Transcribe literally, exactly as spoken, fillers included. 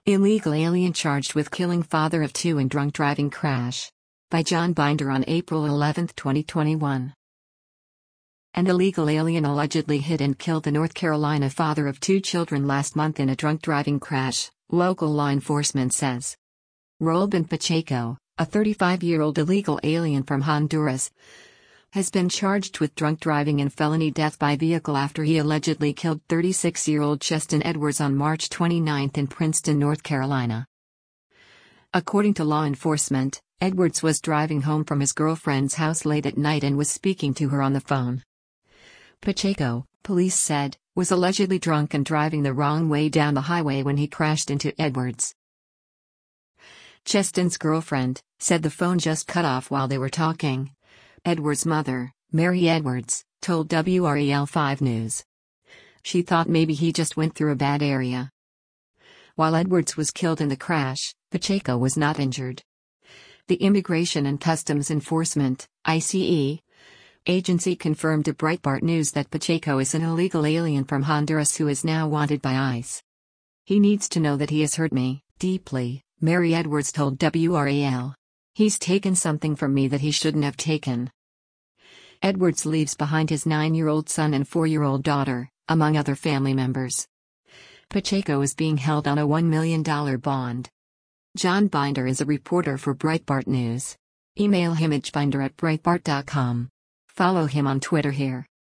Illegal alien charged with killing father of two in drunk driving crash. By John Binder on April eleventh, twenty twenty-one. An illegal alien allegedly hit and killed the North Carolina father of two children last month in a drunk driving crash, local law enforcement says. Roldan Pacheco, a thirty-five-year-old illegal alien from Honduras, has been charged with drunk driving and felony death by vehicle after he allegedly killed thirty-six-year-old Cheston Edwards on March twenty-ninth in Princeton, North Carolina. According to law enforcement, Edwards was driving home from his girlfriend's house late at night and was speaking to her on the phone. Pacheco, police said, was allegedly drunk and driving the wrong way down the highway when he crashed into Edwards. Cheston's girlfriend said the phone just cut off while they were talking. Edwards' mother, Mary Edwards, told W R E L five News. She thought maybe he just went through a bad area. While Edwards was killed in the crash, Pacheco was not injured. The Immigration and Customs Enforcement, I C E, agency confirmed to Breitbart News that Pacheco is an illegal alien from Honduras who is now wanted by ICE. He needs to know that he has hurt me, deeply, Mary Edwards told W R E L. He's taken something from me that he shouldn't have taken. Edwards leaves behind his nine-year-old son and four-year-old daughter, among other family members. Pacheco is being held on a one million dollars bond. John Binder is a reporter for Breitbart News. Email him at binder at breitbart dot com. Follow him on Twitter here.